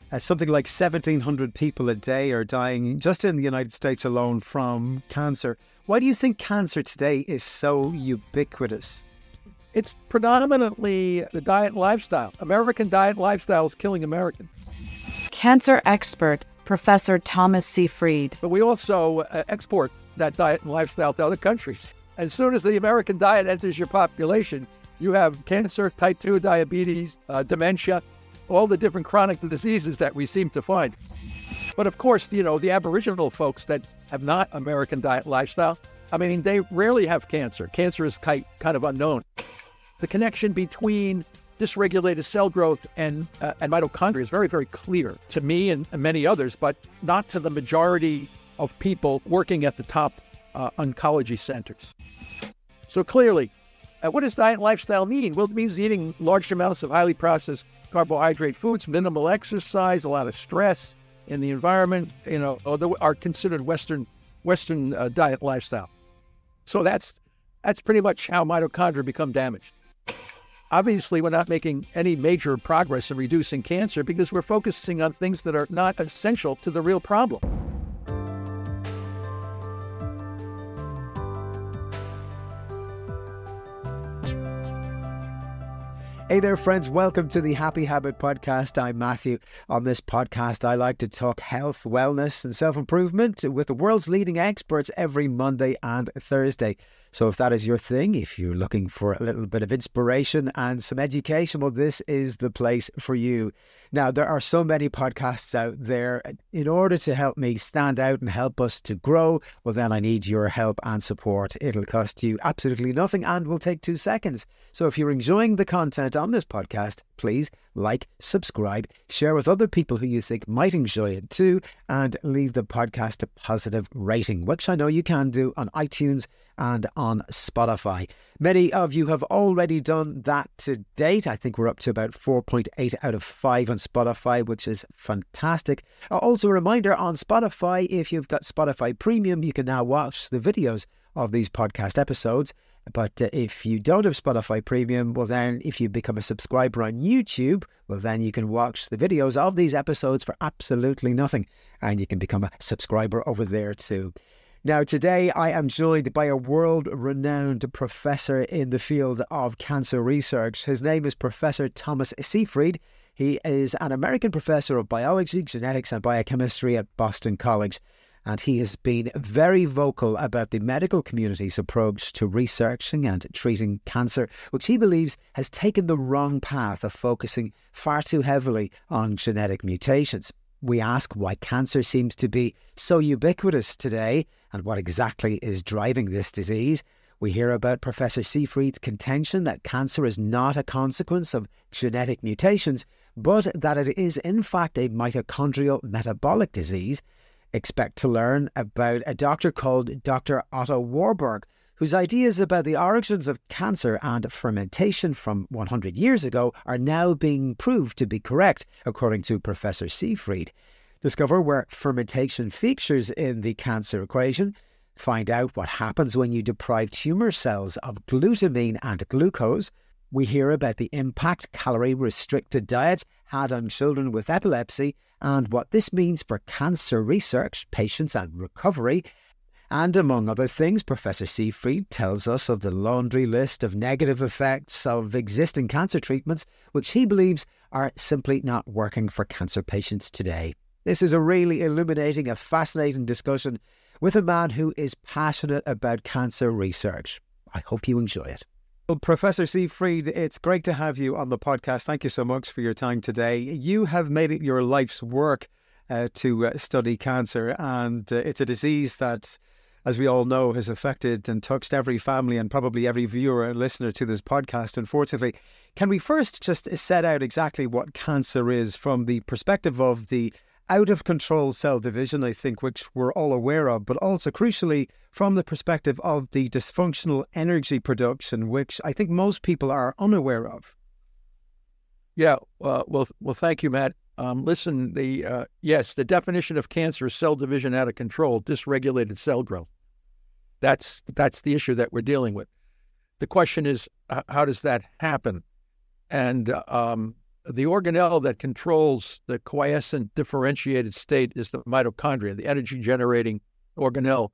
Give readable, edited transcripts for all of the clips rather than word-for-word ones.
Something like 1,700 people a day are dying just in the United States alone from cancer. Why do you think cancer today is so ubiquitous? It's predominantly the diet and lifestyle. American diet and lifestyle is killing Americans. Cancer expert, Professor Thomas Seyfried. But we also export that diet and lifestyle to other countries. As soon as the American diet enters your population, you have cancer, type 2 diabetes, dementia, all the different chronic diseases that we seem to find. But of course, the Aboriginal folks that have not American diet lifestyle, they rarely have cancer. Cancer is kind of unknown. The connection between dysregulated cell growth and mitochondria is very, very clear to me and many others, but not to the majority of people working at the top oncology centers. So clearly, what does diet and lifestyle mean? Well, it means eating large amounts of highly processed carbohydrate foods, minimal exercise, a lot of stress in the environment, are considered Western diet lifestyle. So that's pretty much how mitochondria become damaged. Obviously, we're not making any major progress in reducing cancer because we're focusing on things that are not essential to the real problem. Hey there, friends. Welcome to the Happy Habit Podcast. I'm Matthew. On this podcast, I like to talk health, wellness and self-improvement with the world's leading experts every Monday and Thursday. So if that is your thing, if you're looking for a little bit of inspiration and some education, well, this is the place for you. Now, there are so many podcasts out there. In order to help me stand out and help us to grow, well, then I need your help and support. It'll cost you absolutely nothing and will take 2 seconds. So if you're enjoying the content on this podcast, please like, subscribe, share with other people who you think might enjoy it too, and leave the podcast a positive rating, which I know you can do on iTunes and on Spotify. Many of you have already done that to date. I think we're up to about 4.8 out of 5 on Spotify, which is fantastic. Also a reminder on Spotify, if you've got Spotify Premium, you can now watch the videos of these podcast episodes. But if you don't have Spotify Premium, well then if you become a subscriber on YouTube, well then you can watch the videos of these episodes for absolutely nothing. And you can become a subscriber over there too. Now today I am joined by a world-renowned professor in the field of cancer research. His name is Professor Thomas Seyfried. He is an American professor of biology, genetics and biochemistry at Boston College. And he has been very vocal about the medical community's approach to researching and treating cancer, which he believes has taken the wrong path of focusing far too heavily on genetic mutations. We ask why cancer seems to be so ubiquitous today and what exactly is driving this disease. We hear about Professor Seyfried's contention that cancer is not a consequence of genetic mutations, but that it is in fact a mitochondrial metabolic disease. Expect to learn about a doctor called Dr. Otto Warburg, whose ideas about the origins of cancer and fermentation from 100 years ago are now being proved to be correct, according to Professor Seyfried. Discover where fermentation features in the cancer equation. Find out what happens when you deprive tumour cells of glutamine and glucose. We hear about the impact calorie-restricted diets had on children with epilepsy and what this means for cancer research, patients and recovery. And among other things, Professor Seyfried tells us of the laundry list of negative effects of existing cancer treatments, which he believes are simply not working for cancer patients today. This is a really illuminating, a fascinating discussion with a man who is passionate about cancer research. I hope you enjoy it. Well, Professor Seyfried, it's great to have you on the podcast. Thank you so much for your time today. You have made it your life's work to study cancer, and it's a disease that, as we all know, has affected and touched every family and probably every viewer and listener to this podcast, unfortunately. Can we first just set out exactly what cancer is from the perspective of the out-of-control cell division, I think, which we're all aware of, but also crucially from the perspective of the dysfunctional energy production, which I think most people are unaware of? Yeah, well, thank you, Matt. Listen, the definition of cancer is cell division out of control, dysregulated cell growth. That's the issue that we're dealing with. The question is, how does that happen? And the organelle that controls the quiescent differentiated state is the mitochondria, the energy-generating organelle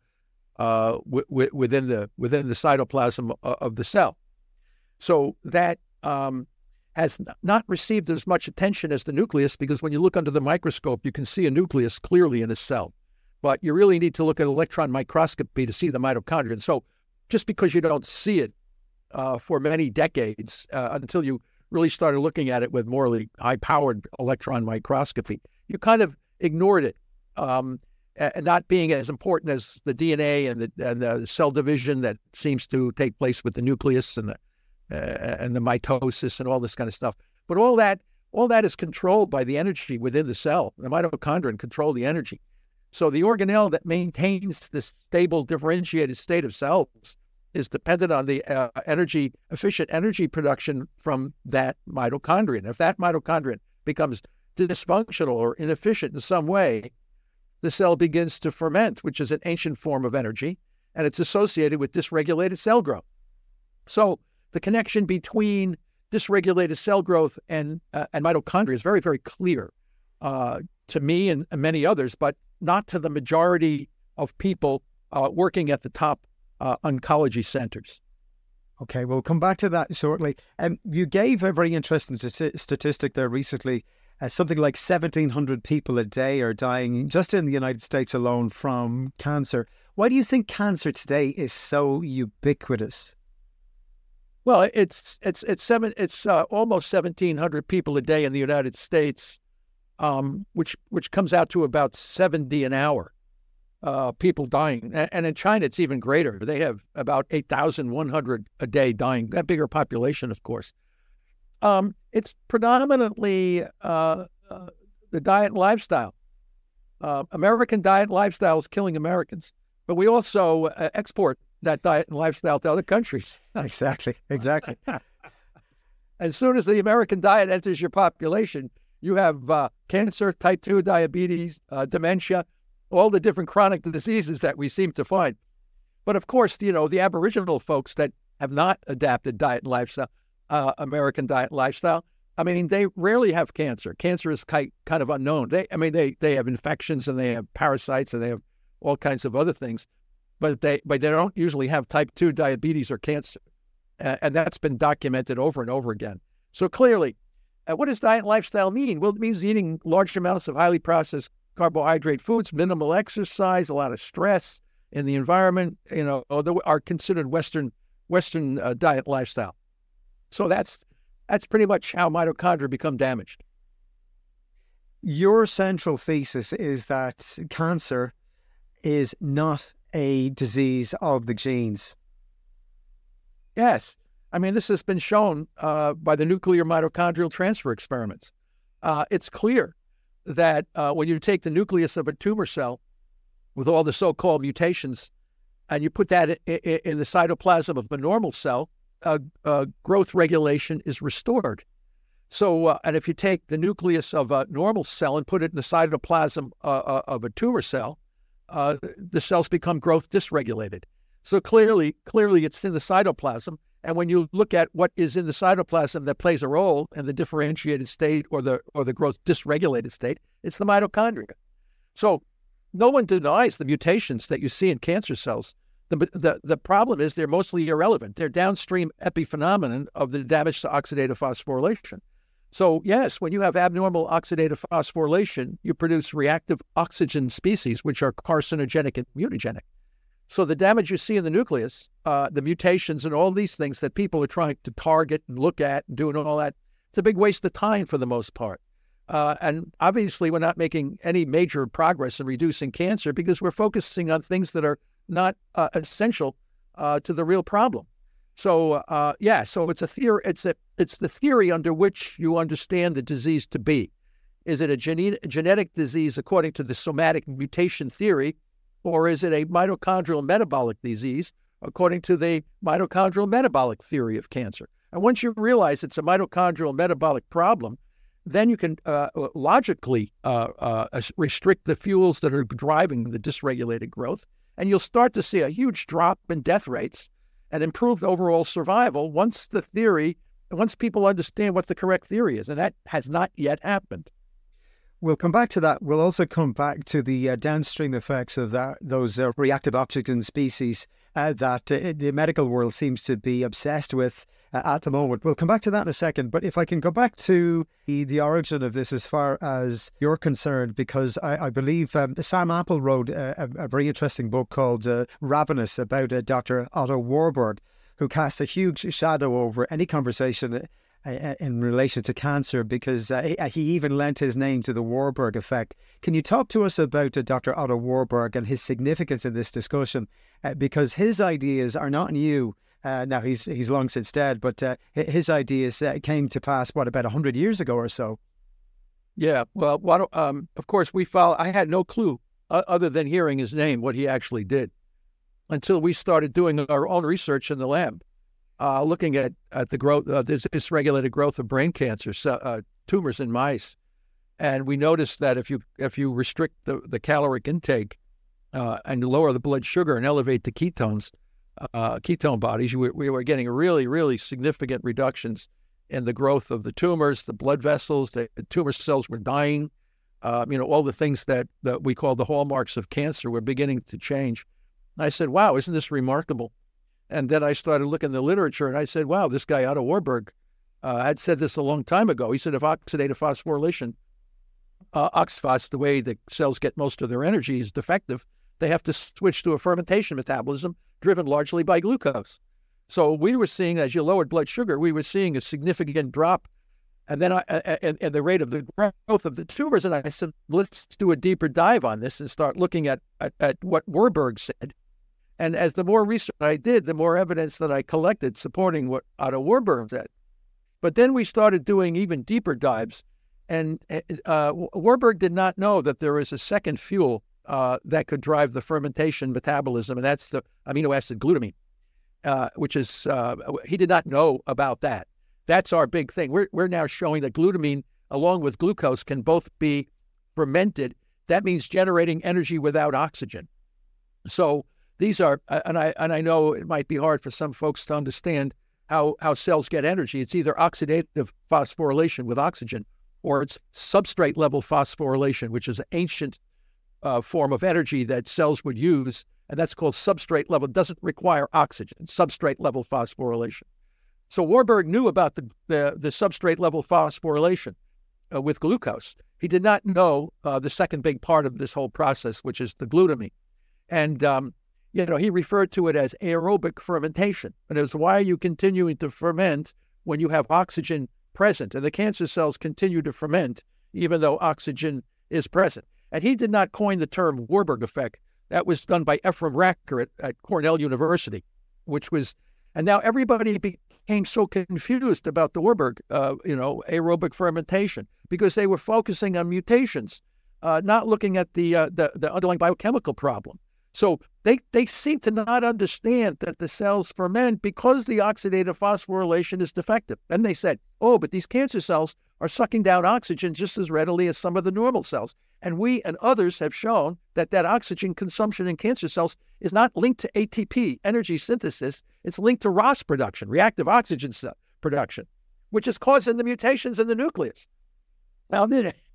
within the cytoplasm of the cell. So that has not received as much attention as the nucleus, because when you look under the microscope, you can see a nucleus clearly in a cell. But you really need to look at electron microscopy to see the mitochondria. And so just because you don't see it for many decades until you really started looking at it with more high-powered electron microscopy, you kind of ignored it, and not being as important as the DNA and the cell division that seems to take place with the nucleus and the mitosis and all this kind of stuff. But all that is controlled by the energy within the cell. The mitochondria control the energy. So the organelle that maintains this stable differentiated state of cells is dependent on the efficient energy production from that mitochondrion. If that mitochondrion becomes dysfunctional or inefficient in some way, the cell begins to ferment, which is an ancient form of energy, and it's associated with dysregulated cell growth. So the connection between dysregulated cell growth and mitochondria is very, very clear to me and many others, but not to the majority of people working at the top oncology centers. Okay, we'll come back to that shortly. You gave a very interesting statistic there recently. Something like 1,700 people a day are dying just in the United States alone from cancer. Why do you think cancer today is so ubiquitous? Well, it's almost 1,700 people a day in the United States, which comes out to about 70 an hour. People dying. And in China, it's even greater. They have about 8,100 a day dying, a bigger population, of course. It's predominantly the diet and lifestyle. American diet and lifestyle is killing Americans, but we also export that diet and lifestyle to other countries. Exactly. As soon as the American diet enters your population, you have cancer, type 2 diabetes, dementia, all the different chronic diseases that we seem to find. But of course, the Aboriginal folks that have not adapted diet and lifestyle, American diet and lifestyle, I mean, they rarely have cancer. Cancer is kind of unknown. They have infections and they have parasites and they have all kinds of other things, but they don't usually have type 2 diabetes or cancer. And that's been documented over and over again. So clearly, what does diet and lifestyle mean? Well, it means eating large amounts of highly processed carbohydrate foods, minimal exercise, a lot of stress in the environment, are considered Western diet lifestyle. So that's pretty much how mitochondria become damaged. Your central thesis is that cancer is not a disease of the genes. Yes. I mean, this has been shown by the nuclear mitochondrial transfer experiments. It's clear that when you take the nucleus of a tumor cell with all the so-called mutations and you put that in the cytoplasm of a normal cell, growth regulation is restored. So, and if you take the nucleus of a normal cell and put it in the cytoplasm of a tumor cell, the cells become growth dysregulated. So clearly it's in the cytoplasm. And when you look at what is in the cytoplasm that plays a role in the differentiated state or the growth dysregulated state, it's the mitochondria. So no one denies the mutations that you see in cancer cells. The problem is they're mostly irrelevant. They're downstream epiphenomenon of the damage to oxidative phosphorylation. So yes, when you have abnormal oxidative phosphorylation, you produce reactive oxygen species, which are carcinogenic and mutagenic. So the damage you see in the nucleus, the mutations and all these things that people are trying to target and look at and doing all that, it's a big waste of time for the most part. And obviously we're not making any major progress in reducing cancer because we're focusing on things that are not essential to the real problem. So so it's a theory. It's the theory under which you understand the disease to be. Is it a genetic disease according to the somatic mutation theory, or is it a mitochondrial metabolic disease according to the mitochondrial metabolic theory of cancer? And once you realize it's a mitochondrial metabolic problem, then you can logically restrict the fuels that are driving the dysregulated growth, and you'll start to see a huge drop in death rates and improved overall survival once the theory once people understand what the correct theory is, and that has not yet happened. We'll come back to that. We'll also come back to the downstream effects of those reactive oxygen species that the medical world seems to be obsessed with at the moment. We'll come back to that in a second. But if I can go back to the origin of this as far as you're concerned, because I believe Sam Apple wrote a very interesting book called Ravenous about Dr. Otto Warburg, who casts a huge shadow over any conversation in relation to cancer, because he even lent his name to the Warburg effect. Can you talk to us about Dr. Otto Warburg and his significance in this discussion? Because his ideas are not new. Now, he's long since dead, but his ideas came to pass, about 100 years ago or so? Yeah, well, of course, I had no clue, other than hearing his name, what he actually did, until we started doing our own research in the lab. Looking at the growth, this dysregulated growth of brain cancer tumors in mice, and we noticed that if you restrict the caloric intake and lower the blood sugar and elevate the ketone bodies, we were getting really, really significant reductions in the growth of the tumors, the blood vessels. The tumor cells were dying. All the things that we call the hallmarks of cancer were beginning to change. And I said, "Wow, isn't this remarkable?" And then I started looking in the literature, and I said, wow, this guy Otto Warburg had said this a long time ago. He said if oxidative phosphorylation, oxphos, the way the cells get most of their energy, is defective, they have to switch to a fermentation metabolism driven largely by glucose. So we were seeing, as you lowered blood sugar, we were seeing a significant drop and then and the rate of the growth of the tumors. And I said, let's do a deeper dive on this and start looking at what Warburg said. And as the more research I did, the more evidence that I collected supporting what Otto Warburg said. But then we started doing even deeper dives. And Warburg did not know that there is a second fuel that could drive the fermentation metabolism, and that's the amino acid glutamine, which is, he did not know about that. That's our big thing. We're now showing that glutamine, along with glucose, can both be fermented. That means generating energy without oxygen. So these are, and I know it might be hard for some folks to understand how cells get energy. It's either oxidative phosphorylation with oxygen, or it's substrate level phosphorylation, which is an ancient form of energy that cells would use, and that's called substrate level. It doesn't require oxygen, substrate level phosphorylation. So Warburg knew about the substrate level phosphorylation with glucose. He did not know the second big part of this whole process, which is the glutamine. And he referred to it as aerobic fermentation. And it was, why are you continuing to ferment when you have oxygen present? And the cancer cells continue to ferment even though oxygen is present. And he did not coin the term Warburg effect. That was done by Ephraim Racker at Cornell University, and now everybody became so confused about the Warburg, aerobic fermentation, because they were focusing on mutations, not looking at the underlying biochemical problem. So they seem to not understand that the cells ferment because the oxidative phosphorylation is defective. And they said, oh, but these cancer cells are sucking down oxygen just as readily as some of the normal cells. And we and others have shown that oxygen consumption in cancer cells is not linked to ATP, energy synthesis. It's linked to ROS production, reactive oxygen production, which is causing the mutations in the nucleus. Now,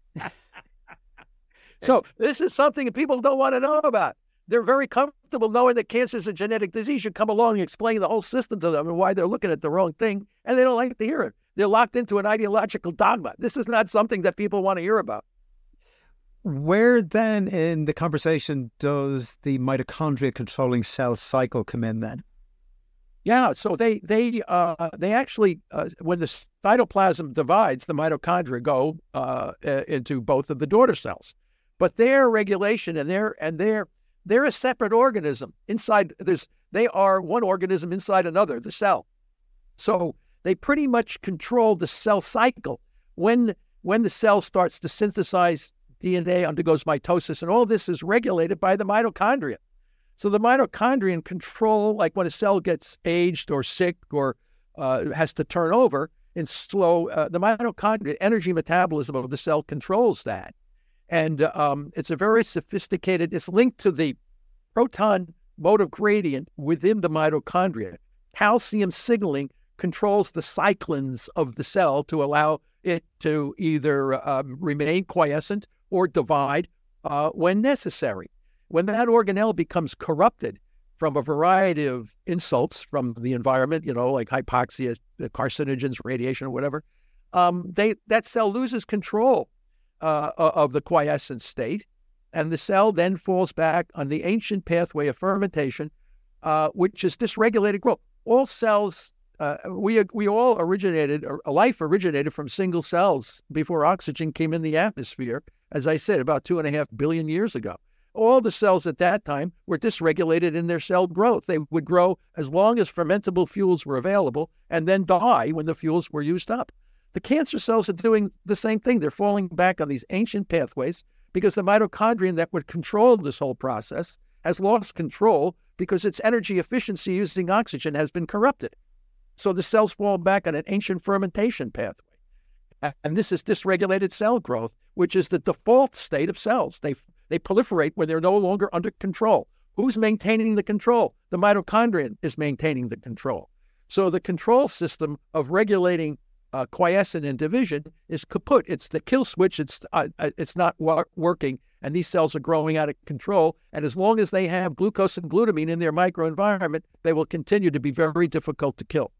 so this is something that people don't want to know about. They're very comfortable knowing that cancer is a genetic disease. You come along and explain the whole system to them and why they're looking at the wrong thing, and they don't like to hear it. They're locked into an ideological dogma. This is not something that people want to hear about. Where then in the conversation does the mitochondria controlling cell cycle come in then? Yeah, so they actually, when the cytoplasm divides, the mitochondria go into both of the daughter cells. But their regulation and they're a separate organism. They are one organism inside another, the cell. So they pretty much control the cell cycle. When the cell starts to synthesize DNA, undergoes mitosis, and all this is regulated by the mitochondria. So the mitochondria control, like when a cell gets aged or sick or has to turn over, the mitochondria energy metabolism of the cell controls that. And it's a very sophisticated, it's linked to the proton motive gradient within the mitochondria. Calcium signaling controls the cyclins of the cell to allow it to either remain quiescent or divide when necessary. When that organelle becomes corrupted from a variety of insults from the environment, like hypoxia, carcinogens, radiation, or whatever, that cell loses control of the quiescent state, and the cell then falls back on the ancient pathway of fermentation, which is dysregulated growth. All cells, we all originated, or life originated from single cells before oxygen came in the atmosphere, as I said, about 2.5 billion years ago. All the cells at that time were dysregulated in their cell growth. They would grow as long as fermentable fuels were available and then die when the fuels were used up. The cancer cells are doing the same thing. They're falling back on these ancient pathways because the mitochondrion that would control this whole process has lost control because its energy efficiency using oxygen has been corrupted. So the cells fall back on an ancient fermentation pathway. And this is dysregulated cell growth, which is the default state of cells. They proliferate when they're no longer under control. Who's maintaining the control? The mitochondrion is maintaining the control. So the control system of regulating quiescent and division is kaput. It's the kill switch. It's not working, and these cells are growing out of control. And as long as they have glucose and glutamine in their microenvironment, they will continue to be very difficult to kill.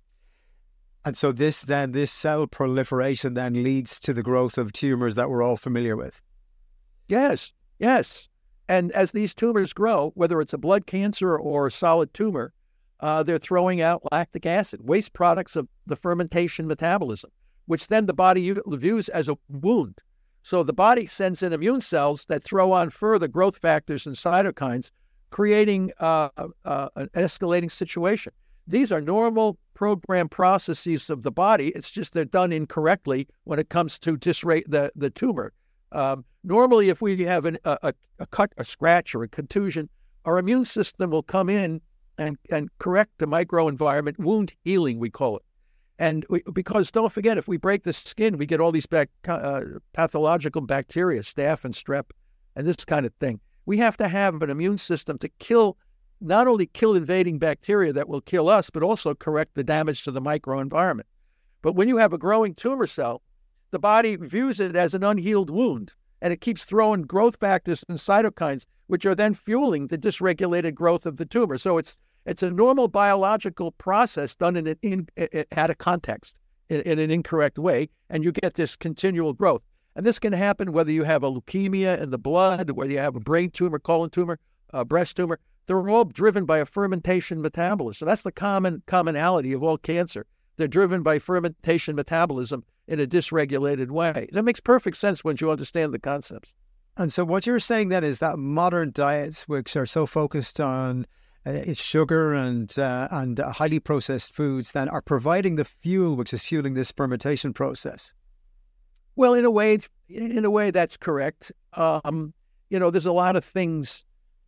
And so this cell proliferation then leads to the growth of tumors that we're all familiar with. Yes. And as these tumors grow, whether it's a blood cancer or a solid tumor, they're throwing out lactic acid, waste products of the fermentation metabolism, which then the body views as a wound. So the body sends in immune cells that throw on further growth factors and cytokines, creating an escalating situation. These are normal program processes of the body. It's just they're done incorrectly when it comes to the tumor. Normally, if we have a cut, a scratch, or a contusion, our immune system will come in and correct the microenvironment, wound healing, we call it. And because don't forget, if we break the skin, we get all these pathological bacteria, staph and strep, and this kind of thing. We have to have an immune system to not only kill invading bacteria that will kill us, but also correct the damage to the microenvironment. But when you have a growing tumor cell, the body views it as an unhealed wound, and it keeps throwing growth factors and cytokines, which are then fueling the dysregulated growth of the tumor. So it's a normal biological process done out of context, in an incorrect way, and you get this continual growth. And this can happen whether you have a leukemia in the blood, whether you have a brain tumor, colon tumor, breast tumor. They're all driven by a fermentation metabolism. So that's the commonality of all cancer. They're driven by fermentation metabolism in a dysregulated way. That makes perfect sense once you understand the concepts. And so what you're saying then is that modern diets, which are so focused on sugar and highly processed foods, then are providing the fuel which is fueling this fermentation process. Well, in a way, that's correct. There's a lot of things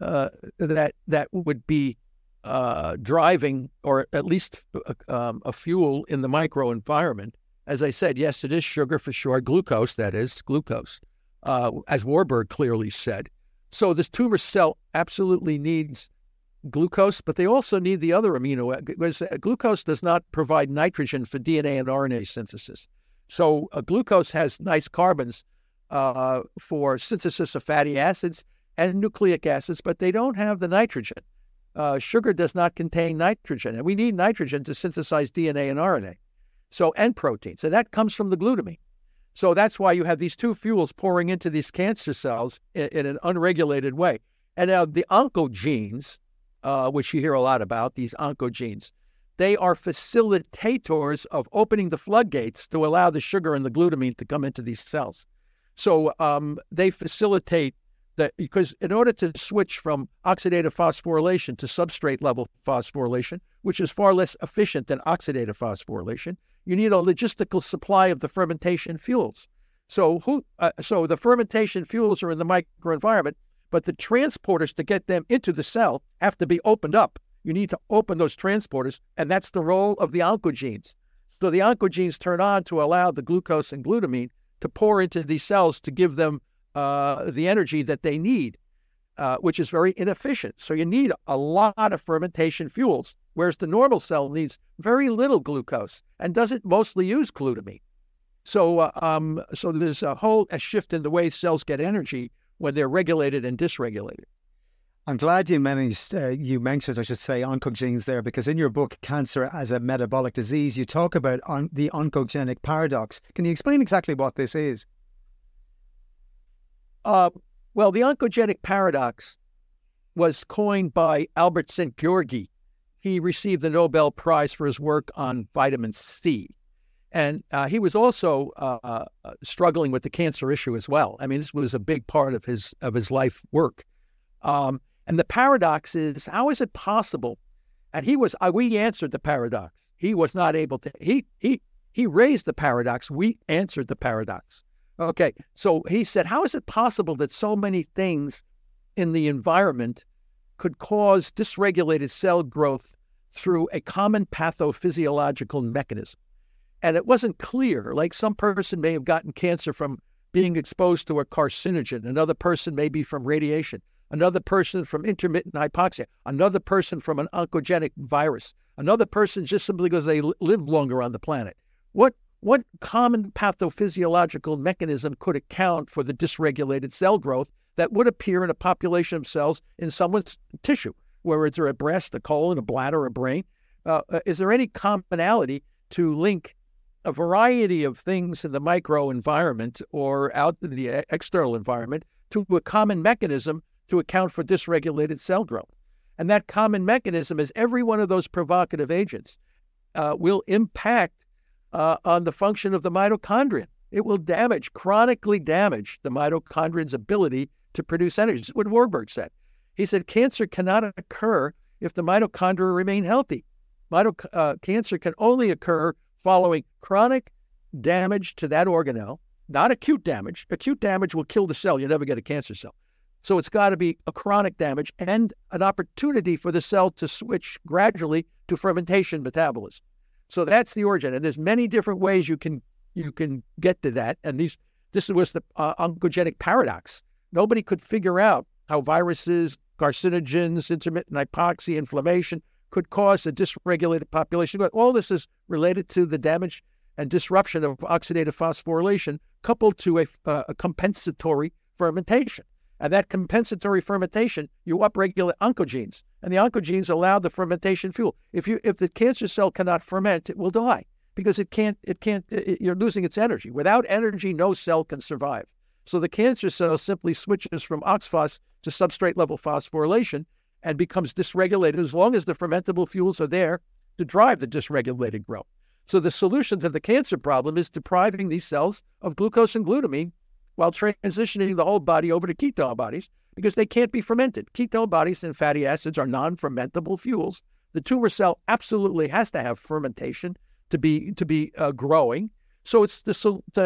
that would be driving, or at least a fuel in the microenvironment. As I said, yes, it is sugar for sure. Glucose, that is, glucose, as Warburg clearly said. So this tumor cell absolutely needs glucose, but they also need the other amino acids, because glucose does not provide nitrogen for DNA and RNA synthesis. So glucose has nice carbons for synthesis of fatty acids and nucleic acids, but they don't have the nitrogen. Sugar does not contain nitrogen, and we need nitrogen to synthesize DNA and RNA. And proteins, and that comes from the glutamine. So that's why you have these two fuels pouring into these cancer cells in an unregulated way. And now the oncogenes, which you hear a lot about, these oncogenes, they are facilitators of opening the floodgates to allow the sugar and the glutamine to come into these cells. So they facilitate that, because in order to switch from oxidative phosphorylation to substrate level phosphorylation, which is far less efficient than oxidative phosphorylation, you need a logistical supply of the fermentation fuels. So the fermentation fuels are in the microenvironment, but the transporters to get them into the cell have to be opened up. You need to open those transporters, and that's the role of the oncogenes. So the oncogenes turn on to allow the glucose and glutamine to pour into these cells to give them the energy that they need, which is very inefficient. So you need a lot of fermentation fuels whereas the normal cell needs very little glucose and doesn't mostly use glutamine. So there's a shift in the way cells get energy when they're regulated and dysregulated. I'm glad you mentioned, I should say, oncogenes there, because in your book, Cancer as a Metabolic Disease, you talk about the oncogenic paradox. Can you explain exactly what this is? Well, the oncogenic paradox was coined by Albert Szent-Györgyi. He received the Nobel Prize for his work on vitamin C. And he was also struggling with the cancer issue as well. I mean, this was a big part of his life work. And the paradox is, how is it possible? And we answered the paradox. He was not able to, he raised the paradox. We answered the paradox. Okay, so he said, how is it possible that so many things in the environment could cause dysregulated cell growth through a common pathophysiological mechanism? And it wasn't clear. Like, some person may have gotten cancer from being exposed to a carcinogen. Another person may be from radiation. Another person from intermittent hypoxia. Another person from an oncogenic virus. Another person just simply because they live longer on the planet. What common pathophysiological mechanism could account for the dysregulated cell growth that would appear in a population of cells in someone's tissue, whether it's a breast, a colon, a bladder, a brain? Is there any commonality to link a variety of things in the microenvironment or out in the external environment to a common mechanism to account for dysregulated cell growth? And that common mechanism is every one of those provocative agents will impact on the function of the mitochondrion. It will chronically damage the mitochondrion's ability to produce energy. This is what Warburg said. He said, cancer cannot occur if the mitochondria remain healthy. Cancer can only occur following chronic damage to that organelle, not acute damage. Acute damage will kill the cell. You'll never get a cancer cell. So it's got to be a chronic damage and an opportunity for the cell to switch gradually to fermentation metabolism. So that's the origin. And there's many different ways you can get to that. And this was the oncogenic paradox. Nobody could figure out how viruses, carcinogens, intermittent hypoxia, inflammation could cause a dysregulated population. But all this is related to the damage and disruption of oxidative phosphorylation coupled to a compensatory fermentation. And that compensatory fermentation, you upregulate oncogenes, and the oncogenes allow the fermentation fuel. If the cancer cell cannot ferment, it will die because you're losing its energy. Without energy, no cell can survive. So the cancer cell simply switches from OXPHOS to substrate level phosphorylation and becomes dysregulated as long as the fermentable fuels are there to drive the dysregulated growth. So the solution to the cancer problem is depriving these cells of glucose and glutamine while transitioning the whole body over to ketone bodies because they can't be fermented. Ketone bodies and fatty acids are non-fermentable fuels. The tumor cell absolutely has to have fermentation to be growing. So it's the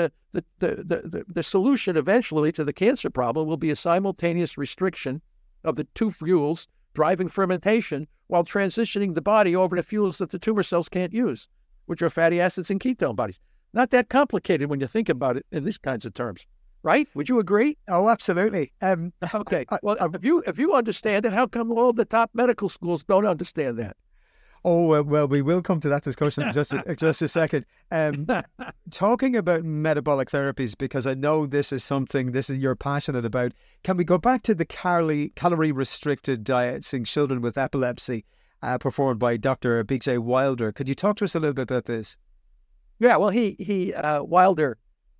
solution eventually to the cancer problem will be a simultaneous restriction of the two fuels driving fermentation while transitioning the body over to fuels that the tumor cells can't use, which are fatty acids and ketone bodies. Not that complicated when you think about it in these kinds of terms, right? Would you agree? Oh, absolutely. Okay. Well, if you understand it, how come all the top medical schools don't understand that? Oh, well, we will come to that discussion in just a second. Talking about metabolic therapies, because I know this is something you're passionate about. Can we go back to the calorie-restricted diets in children with epilepsy performed by Dr. B.J. Wilder? Could you talk to us a little bit about this? Yeah, well, Wilder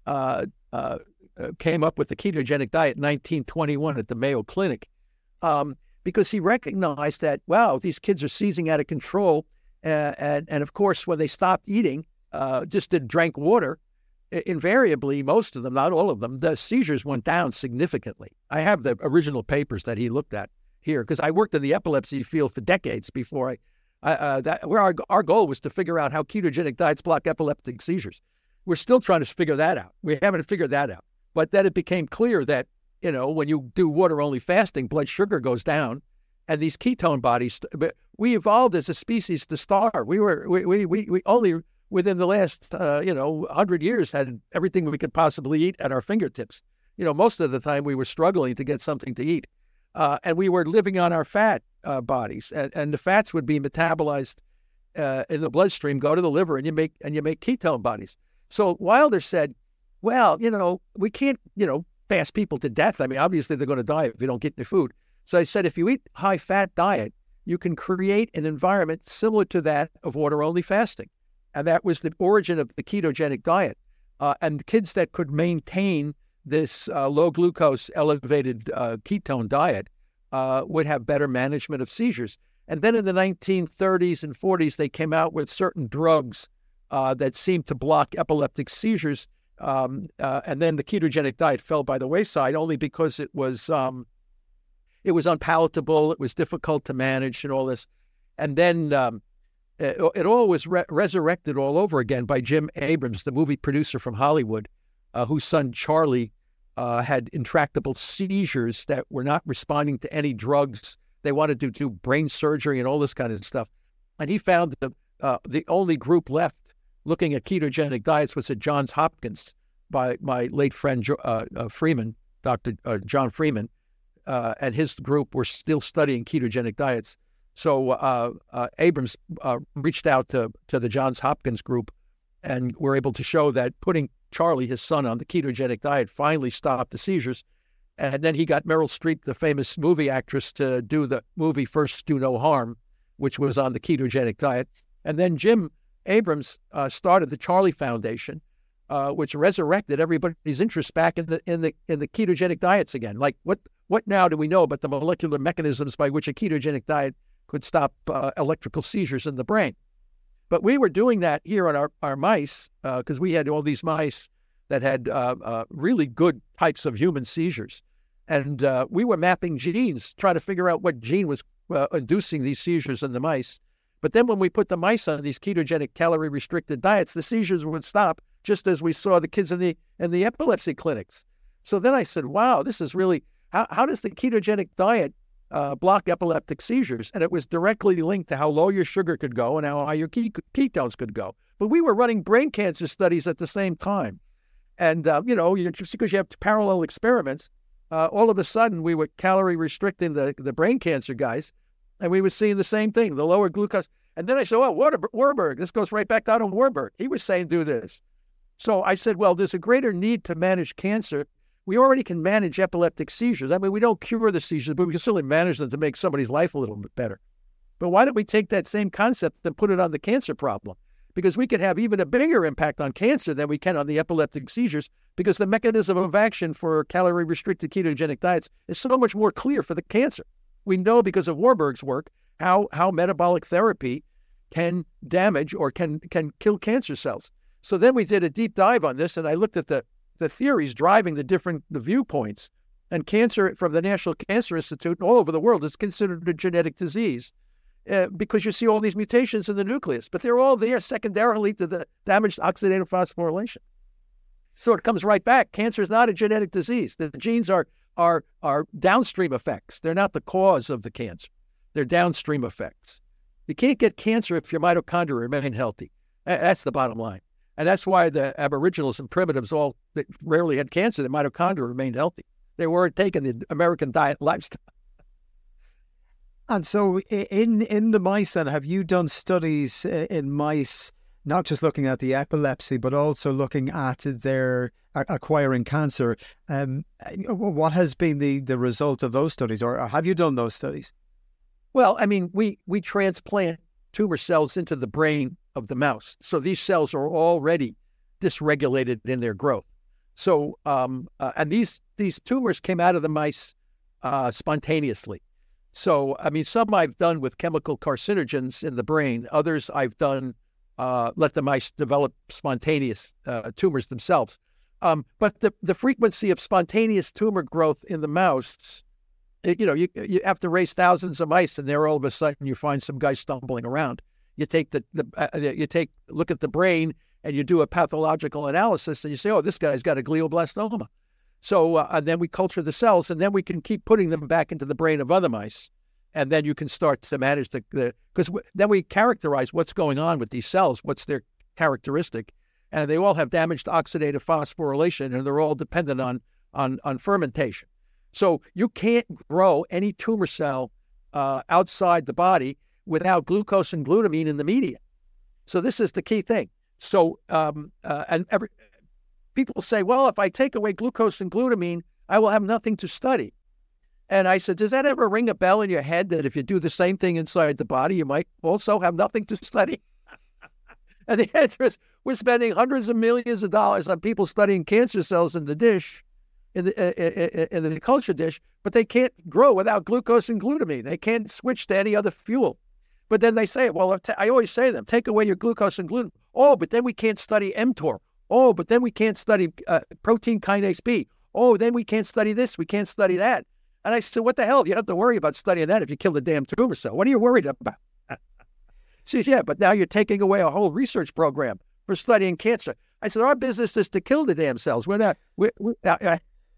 came up with the ketogenic diet in 1921 at the Mayo Clinic. Because he recognized that, wow, these kids are seizing out of control. And of course, when they stopped eating, drank water, invariably, most of them, not all of them, the seizures went down significantly. I have the original papers that he looked at here because I worked in the epilepsy field for decades before our goal was to figure out how ketogenic diets block epileptic seizures. We're still trying to figure that out. We haven't figured that out. But then it became clear that when you do water-only fasting, blood sugar goes down, and these ketone bodies. We evolved as a species to starve. We only within the last 100 years had everything we could possibly eat at our fingertips. Most of the time we were struggling to get something to eat, and we were living on our fat. bodies, and the fats would be metabolized in the bloodstream, go to the liver, and you make ketone bodies. So Wilder said, well, we can't, fast people to death. I mean, obviously they're going to die if you don't get any food. So I said, if you eat high-fat diet, you can create an environment similar to that of water-only fasting. And that was the origin of the ketogenic diet. And kids that could maintain this low glucose, elevated ketone diet would have better management of seizures. And then in the 1930s and 40s, they came out with certain drugs that seemed to block epileptic seizures. And then the ketogenic diet fell by the wayside only because it was unpalatable, it was difficult to manage and all this. And then it all was resurrected all over again by Jim Abrams, the movie producer from Hollywood, whose son Charlie had intractable seizures that were not responding to any drugs. They wanted to do brain surgery and all this kind of stuff. And he found that the only group left looking at ketogenic diets was at Johns Hopkins by my late friend Freeman, Dr. John Freeman, and his group were still studying ketogenic diets. So Abrams reached out to the Johns Hopkins group and were able to show that putting Charlie, his son, on the ketogenic diet finally stopped the seizures. And then he got Meryl Streep, the famous movie actress, to do the movie First Do No Harm, which was on the ketogenic diet. And then Jim Abrams started the Charlie Foundation, which resurrected everybody's interest back in the ketogenic diets again. Like what now do we know about the molecular mechanisms by which a ketogenic diet could stop electrical seizures in the brain? But we were doing that here on our mice because we had all these mice that had really good types of human seizures. And we were mapping genes, trying to figure out what gene was inducing these seizures in the mice. But then when we put the mice on these ketogenic calorie-restricted diets, the seizures would stop, just as we saw the kids in the epilepsy clinics. So then I said, wow, this is really, how does the ketogenic diet block epileptic seizures? And it was directly linked to how low your sugar could go and how high your ketones could go. But we were running brain cancer studies at the same time. And, just because you have parallel experiments, all of a sudden we were calorie restricting the brain cancer guys, and we were seeing the same thing, the lower glucose. And then I said, Warburg, this goes right back down to Warburg. He was saying do this. So I said, well, there's a greater need to manage cancer. We already can manage epileptic seizures. I mean, we don't cure the seizures, but we can certainly manage them to make somebody's life a little bit better. But why don't we take that same concept and put it on the cancer problem? Because we could have even a bigger impact on cancer than we can on the epileptic seizures, because the mechanism of action for calorie-restricted ketogenic diets is so much more clear for the cancer. We know because of Warburg's work how metabolic therapy can damage or can kill cancer cells. So then we did a deep dive on this, and I looked at the theories driving the viewpoints. And cancer, from the National Cancer Institute and all over the world, is considered a genetic disease. Because you see all these mutations in the nucleus, but they're all there secondarily to the damaged oxidative phosphorylation. So it comes right back. Cancer is not a genetic disease. The genes are downstream effects. They're not the cause of the cancer. They're downstream effects. You can't get cancer if your mitochondria remain healthy. That's the bottom line. And that's why the Aboriginals and primitives all that rarely had cancer, the mitochondria remained healthy. They weren't taking the American diet lifestyle. And so in the mice, then, have you done studies in mice, not just looking at the epilepsy, but also looking at their acquiring cancer? What has been the result of those studies, or have you done those studies? Well, I mean, we transplant tumor cells into the brain of the mouse. So these cells are already dysregulated in their growth. So, and these tumors came out of the mice spontaneously. So, I mean, some I've done with chemical carcinogens in the brain. Others I've done let the mice develop spontaneous tumors themselves. But the frequency of spontaneous tumor growth in the mouse, you have to raise thousands of mice, and there all of a sudden you find some guy stumbling around. You take look at the brain, and you do a pathological analysis, and you say, oh, this guy's got a glioblastoma. So and then we culture the cells, and then we can keep putting them back into the brain of other mice. And then you can start to manage because then we characterize what's going on with these cells, what's their characteristic. And they all have damaged oxidative phosphorylation, and they're all dependent on fermentation. So you can't grow any tumor cell outside the body without glucose and glutamine in the media. So this is the key thing. So people say, well, if I take away glucose and glutamine, I will have nothing to study. And I said, does that ever ring a bell in your head that if you do the same thing inside the body, you might also have nothing to study? And the answer is, we're spending hundreds of millions of dollars on people studying cancer cells in the dish, in the culture dish, but they can't grow without glucose and glutamine. They can't switch to any other fuel. But then they say, well, I always say to them, take away your glucose and glutamine. Oh, but then we can't study mTOR. Oh, but then we can't study protein kinase B. Oh, then we can't study this. We can't study that. And I said, what the hell? You don't have to worry about studying that if you kill the damn tumor cell. What are you worried about? She says, yeah, but now you're taking away a whole research program for studying cancer. I said, our business is to kill the damn cells. We're in the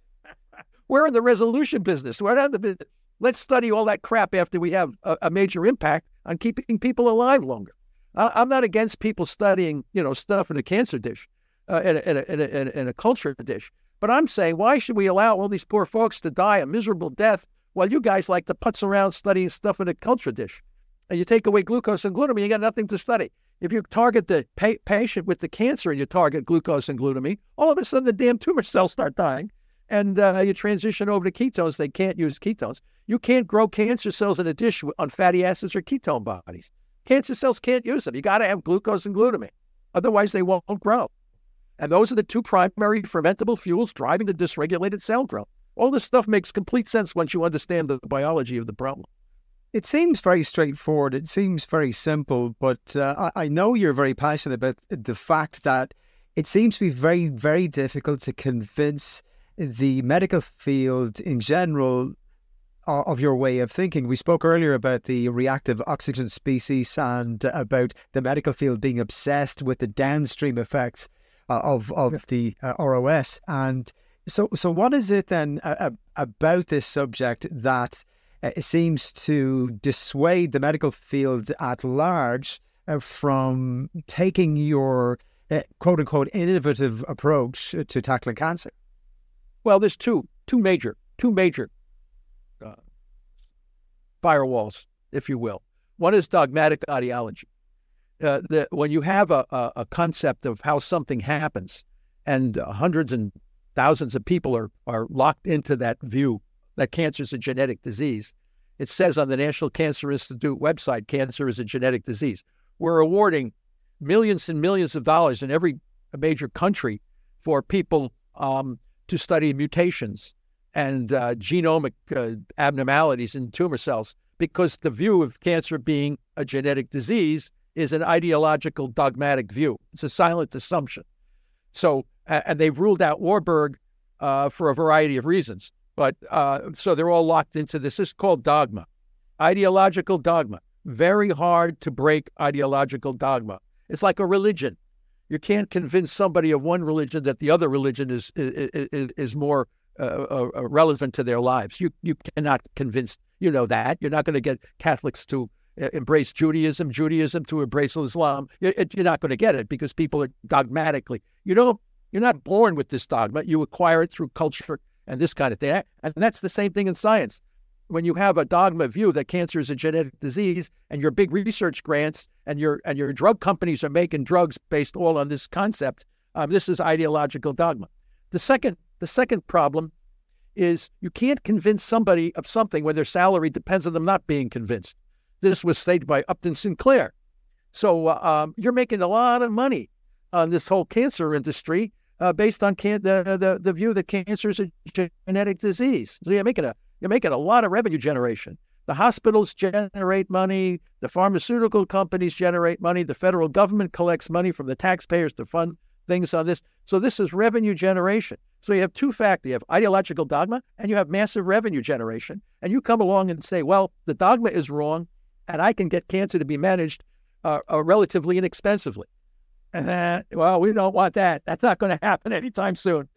resolution business. We're not in the business. Let's study all that crap after we have a major impact on keeping people alive longer. I'm not against people studying, stuff in a cancer dish, in a culture dish. But I'm saying, why should we allow all these poor folks to die a miserable death while you guys like to putz around studying stuff in a culture dish? And you take away glucose and glutamine, you got nothing to study. If you target the patient with the cancer and you target glucose and glutamine, all of a sudden the damn tumor cells start dying. And you transition over to ketones. They can't use ketones. You can't grow cancer cells in a dish on fatty acids or ketone bodies. Cancer cells can't use them. You got to have glucose and glutamine. Otherwise, they won't grow. And those are the two primary fermentable fuels driving the dysregulated cell growth. All this stuff makes complete sense once you understand the biology of the problem. It seems very straightforward. It seems very simple, but I know you're very passionate about the fact that it seems to be very, very difficult to convince the medical field in general of your way of thinking. We spoke earlier about the reactive oxygen species and about the medical field being obsessed with the downstream effects of the ROS. And so what is it then about this subject that seems to dissuade the medical field at large from taking your quote-unquote innovative approach to tackling cancer? Well, there's two major firewalls, if you will. One is dogmatic ideology. When you have a concept of how something happens, and hundreds and thousands of people are locked into that view that cancer is a genetic disease. It says on the National Cancer Institute website, cancer is a genetic disease. We're awarding millions and millions of dollars in every major country for people to study mutations and genomic abnormalities in tumor cells, because the view of cancer being a genetic disease is an ideological, dogmatic view. It's a silent assumption. So, and they've ruled out Warburg for a variety of reasons. But so they're all locked into this. This is called dogma, ideological dogma. Very hard to break ideological dogma. It's like a religion. You can't convince somebody of one religion that the other religion is more relevant to their lives. You cannot convince, that. You're not going to get Catholics to embrace Judaism to embrace Islam. You're not going to get it because people are dogmatically. You're not born with this dogma. You acquire it through culture and this kind of thing. And that's the same thing in science. When you have a dogma view that cancer is a genetic disease and your big research grants and your drug companies are making drugs based all on this concept, this is ideological dogma. The second problem is you can't convince somebody of something when their salary depends on them not being convinced. This was stated by Upton Sinclair. So you're making a lot of money on this whole cancer industry based on the view that cancer is a genetic disease. So you're making a lot of revenue generation. The hospitals generate money. The pharmaceutical companies generate money. The federal government collects money from the taxpayers to fund things on this. So this is revenue generation. So you have two factors. You have ideological dogma and you have massive revenue generation. And you come along and say, well, the dogma is wrong and I can get cancer to be managed relatively inexpensively. Well, we don't want that. That's not going to happen anytime soon.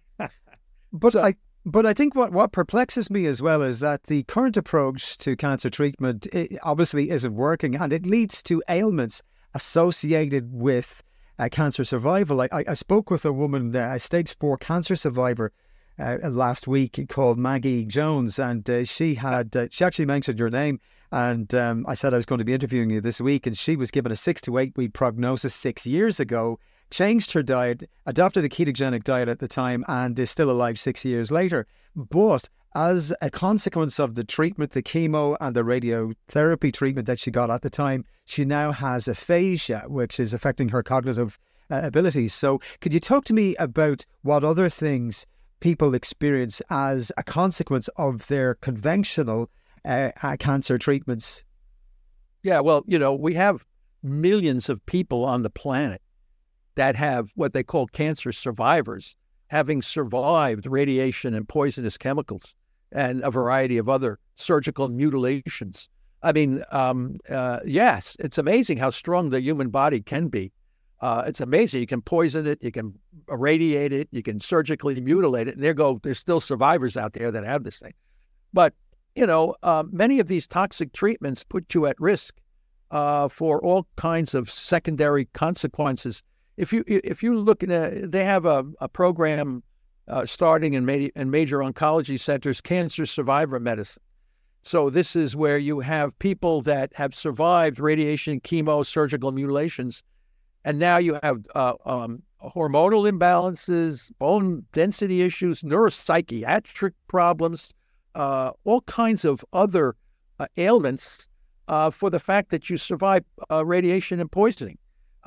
But I think what perplexes me as well is that the current approach to cancer treatment obviously isn't working, and it leads to ailments associated with cancer survival. I spoke with a woman, a stage 4 cancer survivor, last week called Maggie Jones, and she actually mentioned your name. And I said I was going to be interviewing you this week, and she was given a 6 to 8 week prognosis 6 years ago, changed her diet, adopted a ketogenic diet at the time, and is still alive 6 years later. But as a consequence of the treatment, the chemo and the radiotherapy treatment that she got at the time, she now has aphasia, which is affecting her cognitive abilities. So could you talk to me about what other things people experience as a consequence of their conventional cancer treatments? Yeah, well, we have millions of people on the planet that have what they call cancer survivors, having survived radiation and poisonous chemicals and a variety of other surgical mutilations. I mean, yes, it's amazing how strong the human body can be. It's amazing. You can poison it, you can irradiate it, you can surgically mutilate it, and there's still survivors out there that have this thing. But many of these toxic treatments put you at risk for all kinds of secondary consequences. If you look at they have a program starting in major oncology centers, cancer survivor medicine. So this is where you have people that have survived radiation, chemo, surgical mutilations, and now you have hormonal imbalances, bone density issues, neuropsychiatric problems, all kinds of other ailments for the fact that you survived radiation and poisoning.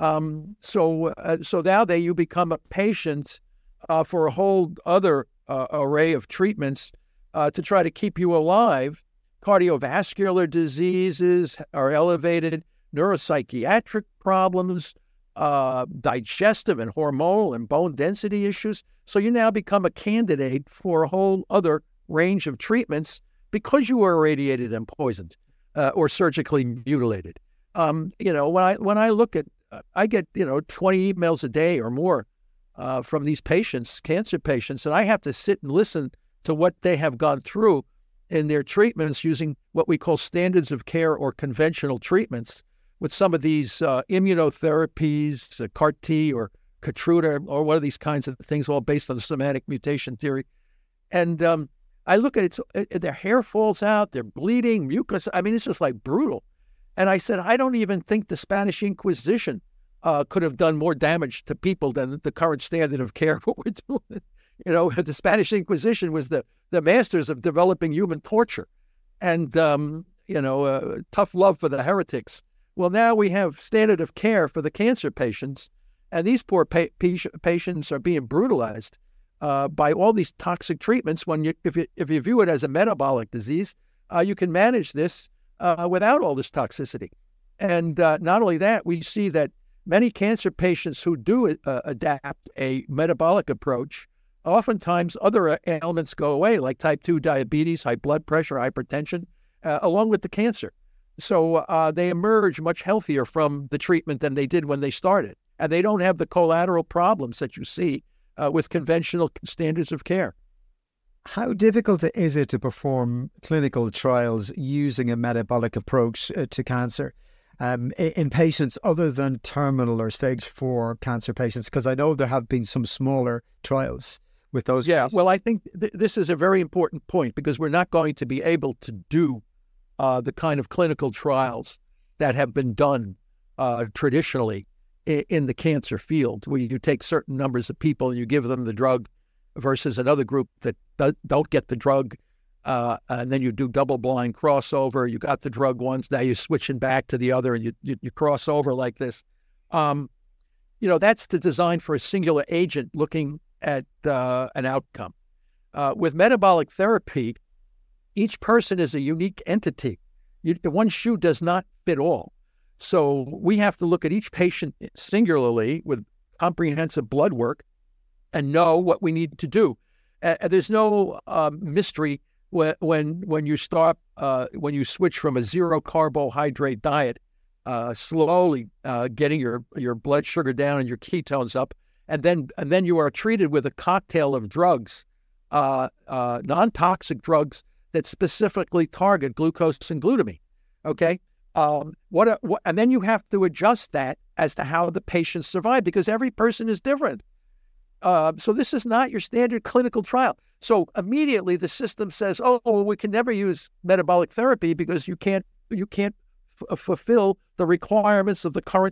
So now you become a patient for a whole other array of treatments to try to keep you alive. Cardiovascular diseases are elevated, neuropsychiatric problems, digestive and hormonal and bone density issues. So you now become a candidate for a whole other range of treatments because you were irradiated and poisoned or surgically mutilated. When I look at, I get 20 emails a day or more from these patients, cancer patients, and I have to sit and listen to what they have gone through in their treatments using what we call standards of care or conventional treatments with some of these immunotherapies, CAR-T or Keytruda or one of these kinds of things, all based on the somatic mutation theory. And I look at it, their hair falls out, they're bleeding, mucus. I mean, it's just like brutal. And I said, I don't even think the Spanish Inquisition could have done more damage to people than the current standard of care, what we're doing. The Spanish Inquisition was the masters of developing human torture and, tough love for the heretics. Well, now we have standard of care for the cancer patients, and these poor patients are being brutalized by all these toxic treatments. If you view it as a metabolic disease, you can manage this without all this toxicity. And not only that, we see that many cancer patients who do adapt a metabolic approach, oftentimes other ailments go away, like type 2 diabetes, high blood pressure, hypertension, along with the cancer. So they emerge much healthier from the treatment than they did when they started. And they don't have the collateral problems that you see with conventional standards of care. How difficult is it to perform clinical trials using a metabolic approach to cancer in patients other than terminal or stage 4 cancer patients? Because I know there have been some smaller trials with those. Yeah, patients. well, I think this is a very important point because we're not going to be able to do the kind of clinical trials that have been done traditionally in the cancer field, where you take certain numbers of people and you give them the drug versus another group that don't get the drug, and then you do double-blind crossover. You got the drug once, now you're switching back to the other, and you cross over like this. That's the design for a singular agent looking at an outcome. With metabolic therapy, each person is a unique entity. One shoe does not fit all. So we have to look at each patient singularly with comprehensive blood work and know what we need to do. There's no mystery when you start, when you switch from a zero carbohydrate diet, slowly getting your blood sugar down and your ketones up, and then you are treated with a cocktail of drugs, non-toxic drugs that specifically target glucose and glutamine. Okay, and then you have to adjust that as to how the patients survive, because every person is different. So this is not your standard clinical trial. So immediately the system says, oh, well, we can never use metabolic therapy because you can't fulfill the requirements of the current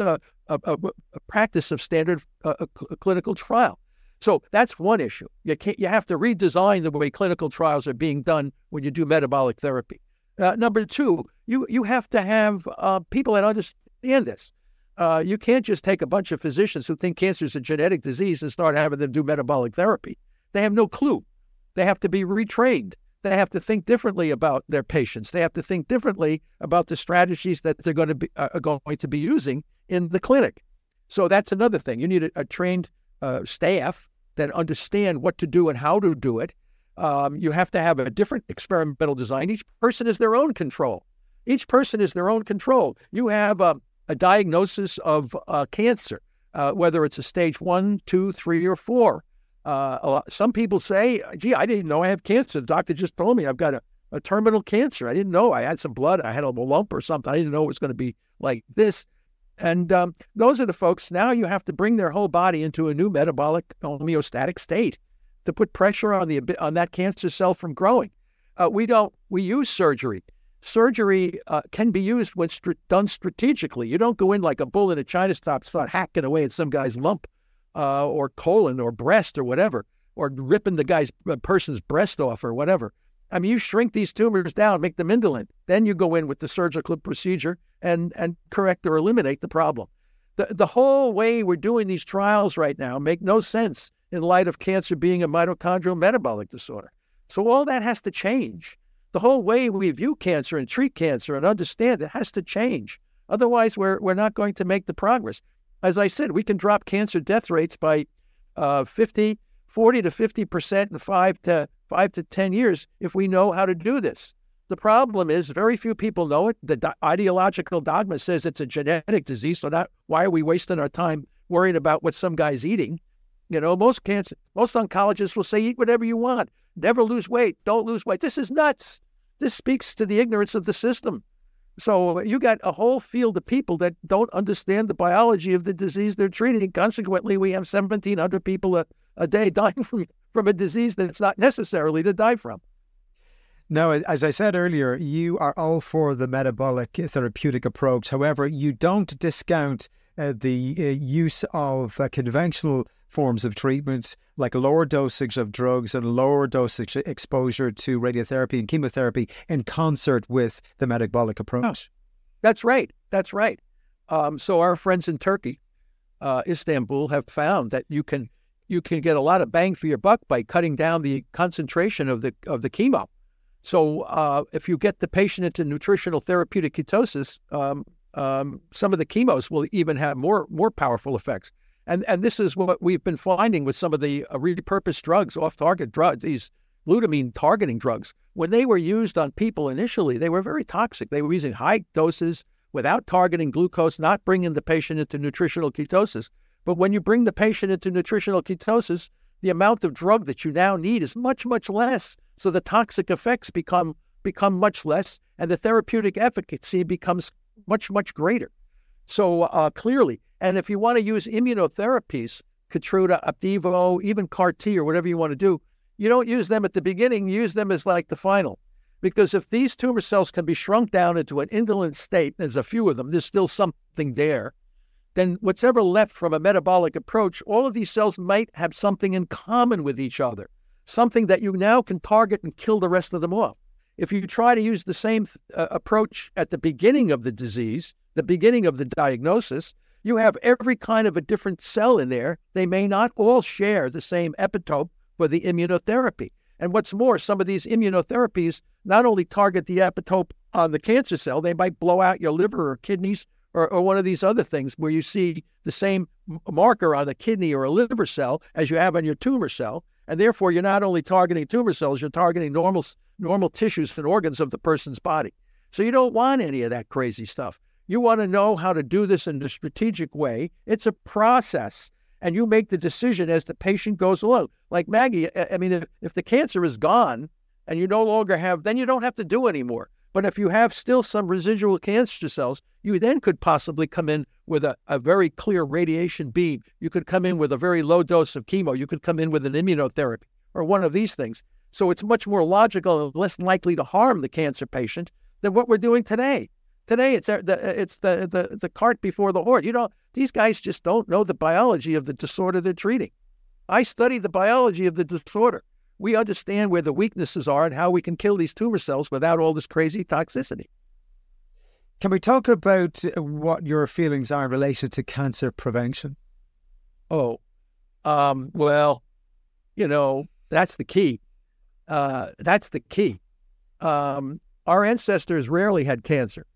practice of standard clinical trial. So that's one issue. You have to redesign the way clinical trials are being done when you do metabolic therapy. Number two, you have to have people that understand this. You can't just take a bunch of physicians who think cancer is a genetic disease and start having them do metabolic therapy. They have no clue. They have to be retrained. They have to think differently about their patients. They have to think differently about the strategies that they're going to be using in the clinic. So that's another thing. You need a trained staff that understand what to do and how to do it. You have to have a different experimental design. Each person is their own control. Each person is their own control. You have a diagnosis of cancer, whether it's a stage 1, 2, 3, or 4. Some people say, gee, I didn't know I have cancer. The doctor just told me I've got a terminal cancer. I didn't know. I had some blood. I had a lump or something. I didn't know it was going to be like this. And those are the folks, now you have to bring their whole body into a new metabolic homeostatic state to put pressure on that cancer cell from growing. We use surgery. Surgery can be used when done strategically. You don't go in like a bull in a china shop, start hacking away at some guy's lump or colon or breast or whatever, or ripping the person's breast off or whatever. I mean, you shrink these tumors down, make them indolent. Then you go in with the surgical procedure and correct or eliminate the problem. The whole way we're doing these trials right now make no sense in light of cancer being a mitochondrial metabolic disorder. So all that has to change. The whole way we view cancer and treat cancer and understand it has to change. Otherwise, we're not going to make the progress. As I said, we can drop cancer death rates by 40 to 50% in 5 to 10 years if we know how to do this. The problem is very few people know it. The ideological dogma says it's a genetic disease, so why are we wasting our time worrying about what some guy's eating? You know, most oncologists will say, eat whatever you want. Never lose weight. Don't lose weight. This is nuts. This speaks to the ignorance of the system. So you got a whole field of people that don't understand the biology of the disease they're treating. Consequently, we have 1,700 people a day dying from a disease that's not necessarily to die from. Now, as I said earlier, you are all for the metabolic therapeutic approach. However, you don't discount the use of conventional forms of treatment like lower dosage of drugs and lower dosage exposure to radiotherapy and chemotherapy in concert with the metabolic approach. That's right. So our friends in Turkey, Istanbul, have found that you can get a lot of bang for your buck by cutting down the concentration of the chemo. So if you get the patient into nutritional therapeutic ketosis, some of the chemos will even have more powerful effects. And this is what we've been finding with some of the repurposed drugs, off-target drugs, these glutamine targeting drugs. When they were used on people initially, they were very toxic. They were using high doses without targeting glucose, not bringing the patient into nutritional ketosis. But when you bring the patient into nutritional ketosis, the amount of drug that you now need is much, much less. So the toxic effects become much less, and the therapeutic efficacy becomes much, much greater. So clearly, and if you want to use immunotherapies, Keytruda, Opdivo, even CAR-T or whatever you want to do, you don't use them at the beginning, you use them as like the final. Because if these tumor cells can be shrunk down into an indolent state, there's a few of them, there's still something there, then what's ever left from a metabolic approach, all of these cells might have something in common with each other, something that you now can target and kill the rest of them off. If you try to use the same approach at the beginning of the disease, the beginning of the diagnosis, you have every kind of a different cell in there. They may not all share the same epitope for the immunotherapy. And what's more, some of these immunotherapies not only target the epitope on the cancer cell, they might blow out your liver or kidneys or one of these other things where you see the same marker on a kidney or a liver cell as you have on your tumor cell. And therefore, you're not only targeting tumor cells, you're targeting normal tissues and organs of the person's body. So you don't want any of that crazy stuff. You want to know how to do this in a strategic way. It's a process, and you make the decision as the patient goes along. Like Maggie, I mean, if the cancer is gone and you no longer have, then you don't have to do anymore. But if you have still some residual cancer cells, You then could possibly come in with a very clear radiation beam. You could come in with a very low dose of chemo. You could come in with an immunotherapy or one of these things. So it's much more logical and less likely to harm the cancer patient than what we're doing today. Today, it's the cart before the horse. These guys just don't know the biology of the disorder they're treating. I studied the biology of the disorder. We understand where the weaknesses are and how we can kill these tumor cells without all this crazy toxicity. Can we talk about what your feelings are in relation to cancer prevention? Well, that's the key. Our ancestors rarely had cancer.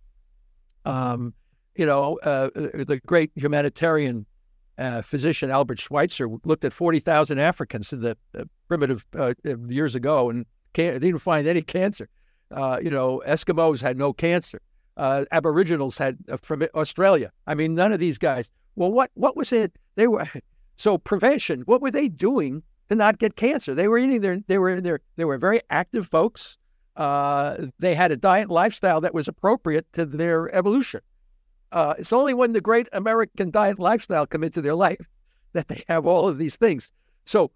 The great humanitarian physician Albert Schweitzer looked at 40,000 Africans in the primitive years ago and didn't find any cancer. Eskimos had no cancer. Aboriginals had from Australia. I mean, none of these guys. Well, what was it? So prevention. What were they doing to not get cancer? They were eating they were very active folks. They had a diet and lifestyle that was appropriate to their evolution. It's only when the great American diet and lifestyle come into their life that they have all of these things. So,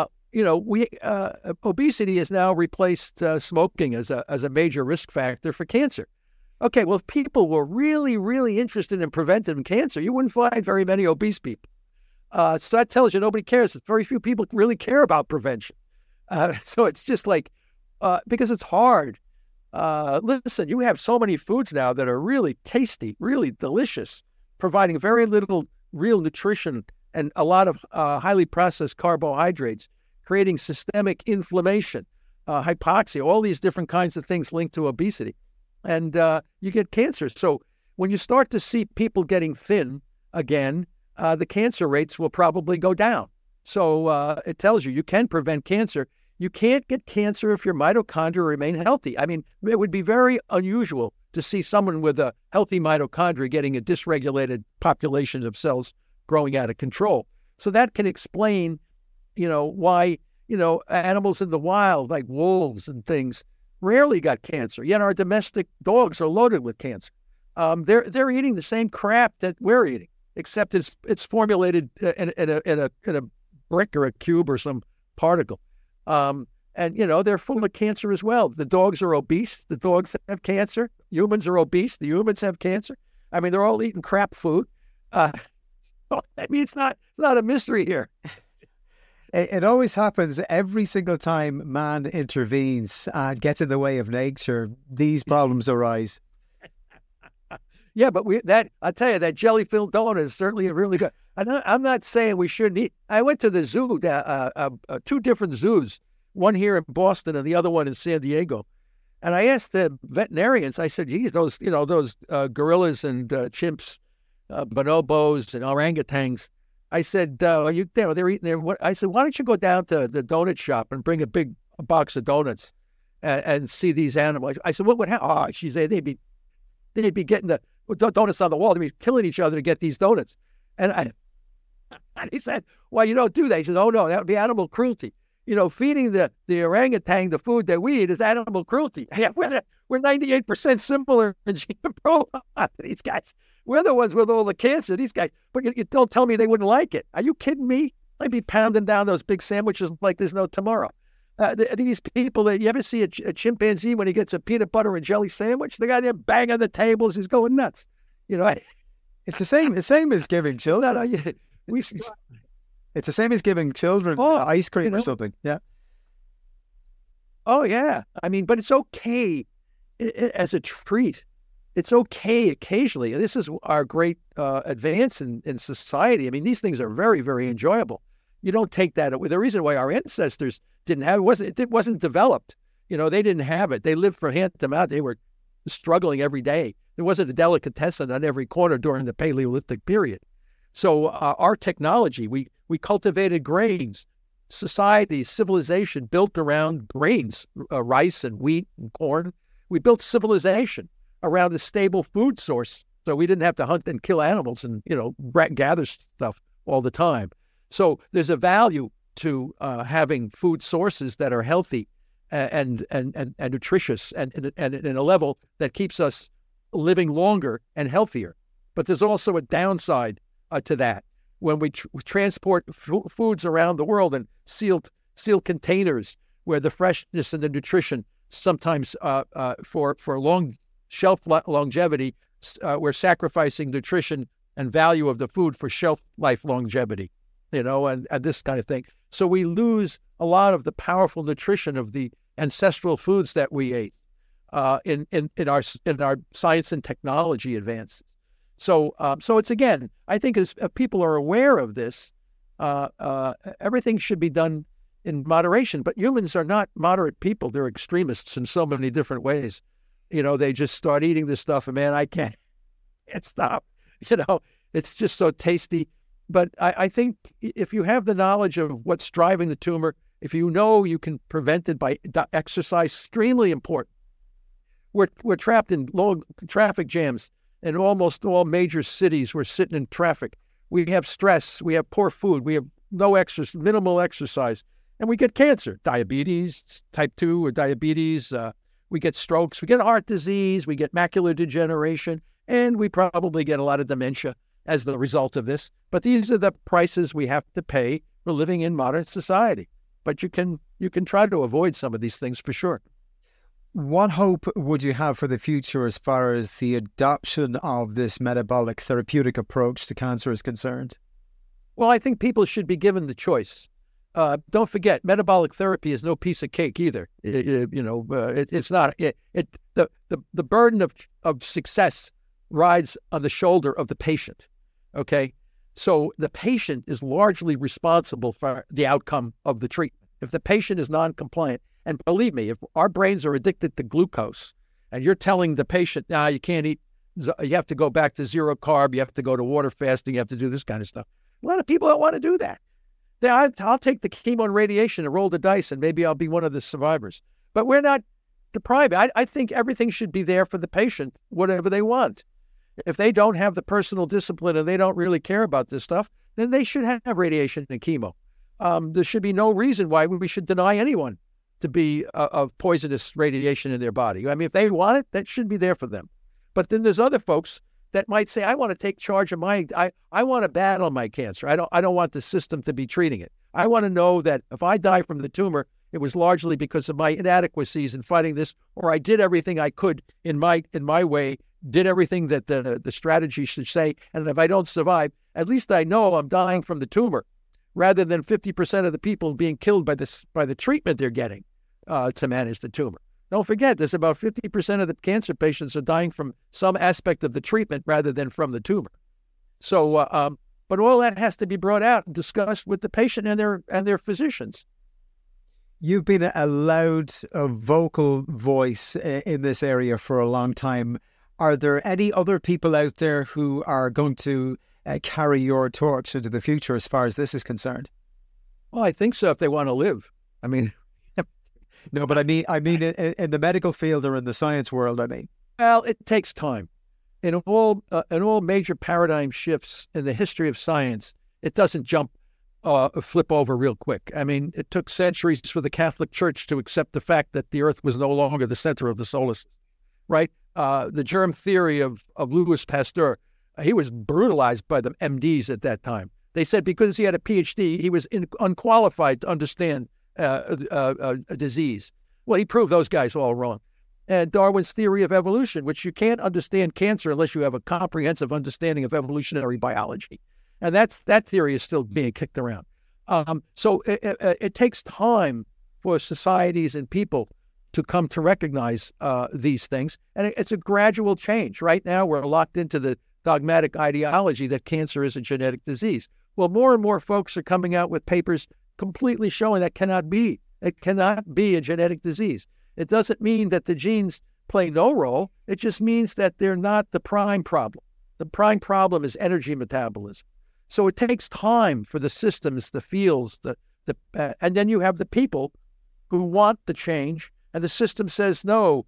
obesity has now replaced smoking as a major risk factor for cancer. Okay, well, if people were really, really interested in preventing cancer, you wouldn't find very many obese people. So that tells you nobody cares. Very few people really care about prevention. So it's just like, because it's hard. Listen, you have so many foods now that are really tasty, really delicious, providing very little real nutrition and a lot of highly processed carbohydrates, creating systemic inflammation, hypoxia, all these different kinds of things linked to obesity. And you get cancer. So when you start to see people getting thin again, the cancer rates will probably go down. So it tells you can prevent cancer. You can't get cancer if your mitochondria remain healthy. I mean, it would be very unusual to see someone with a healthy mitochondria getting a dysregulated population of cells growing out of control. So that can explain, why, animals in the wild, like wolves and things, rarely got cancer. Yet our domestic dogs are loaded with cancer. They're eating the same crap that we're eating, except it's formulated in a brick or a cube or some particle. And they're full of cancer as well. The dogs are obese. The dogs have cancer. Humans are obese. The humans have cancer. I mean, they're all eating crap food. It's not a mystery here. It always happens every single time man intervenes and gets in the way of nature. These problems arise. Yeah, but I tell you, that jelly-filled donut is certainly really good. I'm not saying we shouldn't eat. I went to the zoo, two different zoos, one here in Boston and the other one in San Diego. And I asked the veterinarians, I said, geez, those gorillas and chimps, bonobos and orangutans. I said, they're eating there. I said, why don't you go down to the donut shop and bring a box of donuts and see these animals? I said, what would happen? Oh, she said, they'd be getting the donuts on the wall. They'd be killing each other to get these donuts. And he said, well, you don't do that. He said, oh, no, that would be animal cruelty. Feeding the orangutan the food that we eat is animal cruelty. Yeah, we're 98% similar in gene profile to these guys. We're the ones with all the cancer, these guys. But you don't tell me they wouldn't like it. Are you kidding me? They'd be pounding down those big sandwiches like there's no tomorrow. These people, you ever see a chimpanzee when he gets a peanut butter and jelly sandwich? The guy there banging the tables, he's going nuts. It's the same as giving children. It's the same as giving children ice cream or something. Yeah. Oh, yeah. I mean, but it's okay as a treat. It's okay occasionally. This is our great advance in society. I mean, these things are very, very enjoyable. You don't take that away. The reason why our ancestors didn't have it wasn't developed. They didn't have it. They lived for hand to mouth. They were struggling every day. There wasn't a delicatessen on every corner during the Paleolithic period. So our technology, we cultivated grains. Society, civilization built around grains, rice and wheat and corn. We built civilization around a stable food source, so we didn't have to hunt and kill animals and gather stuff all the time. So there's a value to having food sources that are healthy and nutritious and in a level that keeps us living longer and healthier. But there's also a downside to that. When we transport foods around the world in sealed containers, where the freshness and the nutrition sometimes for long shelf longevity, we're sacrificing nutrition and value of the food for shelf life longevity, and this kind of thing. So we lose a lot of the powerful nutrition of the ancestral foods that we ate in our science and technology advances. So it's, again, I think as people are aware of this, everything should be done in moderation. But humans are not moderate people. They're extremists in so many different ways. They just start eating this stuff, and man, I can't stop. It's just so tasty. But I think if you have the knowledge of what's driving the tumor, if you know you can prevent it by exercise, extremely important. We're trapped in long traffic jams in almost all major cities. We're sitting in traffic. We have stress. We have poor food. We have no exercise, minimal exercise, and we get cancer, diabetes, type 2 or diabetes. We get strokes. We get heart disease. We get macular degeneration, and we probably get a lot of dementia as the result of this. But these are the prices we have to pay for living in modern society. But you can try to avoid some of these things for sure. What hope would you have for the future as far as the adoption of this metabolic therapeutic approach to cancer is concerned? Well, I think people should be given the choice. Don't forget, metabolic therapy is no piece of cake either. It's not. The burden of success rides on the shoulder of the patient. Okay, so the patient is largely responsible for the outcome of the treatment. If the patient is non-compliant, and believe me, if our brains are addicted to glucose, and you're telling the patient, now you can't eat, you have to go back to zero carb, you have to go to water fasting, you have to do this kind of stuff. A lot of people don't want to do that. I'll take the chemo and radiation and roll the dice, and maybe I'll be one of the survivors. But we're not deprived. I think everything should be there for the patient, whatever they want. If they don't have the personal discipline and they don't really care about this stuff, then they should have radiation and chemo. There should be no reason why we should deny anyone to be of poisonous radiation in their body. I mean, if they want it, that should be there for them. But then there's other folks that might say, I want to take charge of I want to battle my cancer. I don't want the system to be treating it. I want to know that if I die from the tumor, it was largely because of my inadequacies in fighting this, or I did everything I could in my way, did everything that the strategy should say, and if I don't survive, at least I know I'm dying from the tumor, rather than 50% of the people being killed by the treatment they're getting to manage the tumor. Don't forget, there's about 50% of the cancer patients are dying from some aspect of the treatment rather than from the tumor. So, but all that has to be brought out and discussed with the patient and their physicians. You've been a loud, vocal voice in this area for a long time. Are there any other people out there who are going to carry your torch into the future as far as this is concerned? Well, I think so, if they want to live. I mean... No, but I mean in the medical field or in the science world, I mean. Well, it takes time. In all major paradigm shifts in the history of science, it doesn't flip over real quick. I mean, it took centuries for the Catholic Church to accept the fact that the Earth was no longer the center of the solar system, right? The germ theory of Louis Pasteur, he was brutalized by the MDs at that time. They said because he had a PhD, he was unqualified to understand a disease. Well, he proved those guys all wrong. And Darwin's theory of evolution, which you can't understand cancer unless you have a comprehensive understanding of evolutionary biology. And that theory is still being kicked around. So it takes time for societies and people to come to recognize these things. And it's a gradual change. Right now, we're locked into the dogmatic ideology that cancer is a genetic disease. Well, more and more folks are coming out with papers completely showing that cannot be. It cannot be a genetic disease. It doesn't mean that the genes play no role. It just means that they're not the prime problem. The prime problem is energy metabolism. So it takes time for the systems, the fields, and then you have the people who want the change, and the system says, no,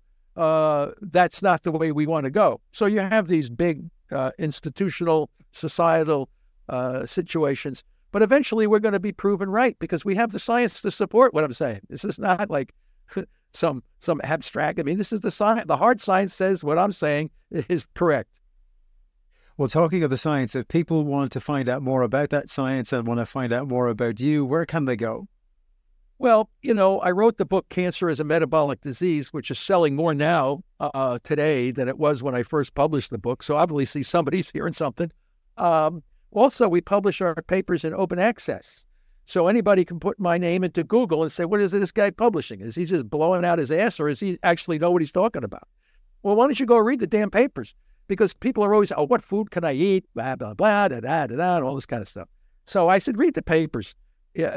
that's not the way we want to go. So you have these big institutional, societal situations. But eventually we're going to be proven right because we have the science to support what I'm saying. This is not like some abstract. I mean, this is the science. The hard science says what I'm saying is correct. Well, talking of the science, if people want to find out more about that science and want to find out more about you, where can they go? Well, I wrote the book Cancer as a Metabolic Disease, which is selling more now today than it was when I first published the book. So obviously somebody's hearing something. Also, we publish our papers in open access. So anybody can put my name into Google and say, what is this guy publishing? Is he just blowing out his ass, or does he actually know what he's talking about? Well, why don't you go read the damn papers? Because people are always, what food can I eat? Blah, blah, blah, da, da, da, da, and all this kind of stuff. So I said, read the papers. Yeah,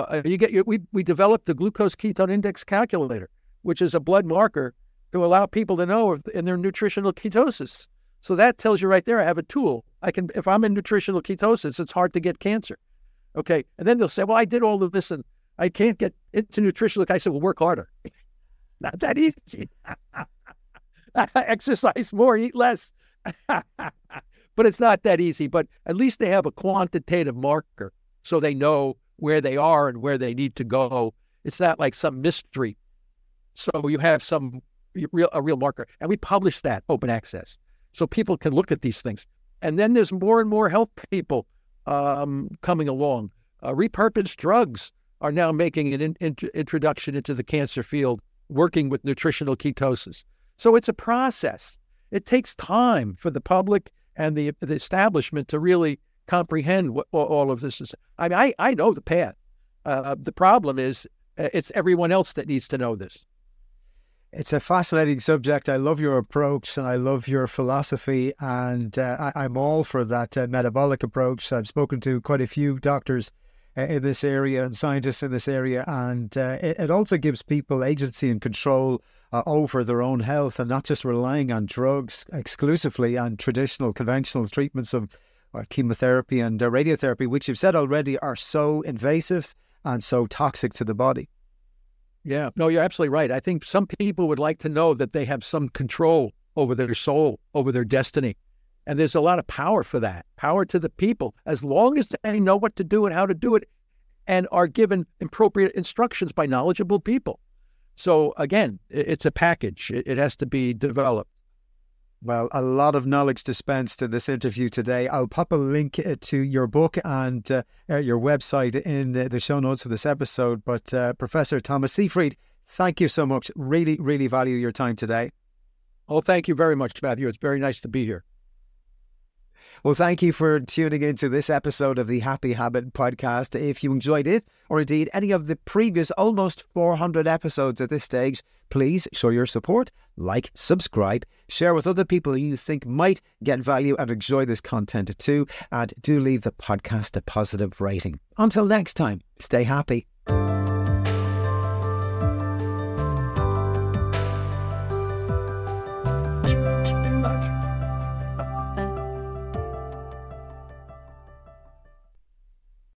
we developed the glucose ketone index calculator, which is a blood marker to allow people to know if in their nutritional ketosis. So that tells you right there, I have a tool. If I'm in nutritional ketosis, it's hard to get cancer. Okay. And then they'll say, well, I did all of this and I can't get into nutritional. I said, well, work harder. Not that easy. Exercise more, eat less. But it's not that easy. But at least they have a quantitative marker so they know where they are and where they need to go. It's not like some mystery. So you have a real marker. And we publish that open access so people can look at these things. And then there's more and more health people coming along. Repurposed drugs are now making an introduction into the cancer field, working with nutritional ketosis. So it's a process. It takes time for the public and the establishment to really comprehend what all of this is. I mean, I know the path. The problem is it's everyone else that needs to know this. It's a fascinating subject. I love your approach and I love your philosophy, and I'm all for that metabolic approach. I've spoken to quite a few doctors in this area and scientists in this area, and it also gives people agency and control over their own health and not just relying on drugs exclusively and traditional conventional treatments of chemotherapy and radiotherapy, which you've said already are so invasive and so toxic to the body. Yeah, no, you're absolutely right. I think some people would like to know that they have some control over their soul, over their destiny. And there's a lot of power for that, power to the people, as long as they know what to do and how to do it and are given appropriate instructions by knowledgeable people. So again, it's a package. It has to be developed. Well, a lot of knowledge dispensed in this interview today. I'll pop a link to your book and your website in the show notes for this episode. But Professor Thomas Seyfried, thank you so much. Really, really value your time today. Oh, thank you very much, Matthew. It's very nice to be here. Well, thank you for tuning into this episode of the Happy Habit podcast. If you enjoyed it, or indeed any of the previous almost 400 episodes at this stage, please show your support, like, subscribe, share with other people you think might get value and enjoy this content too, and do leave the podcast a positive rating. Until next time, stay happy.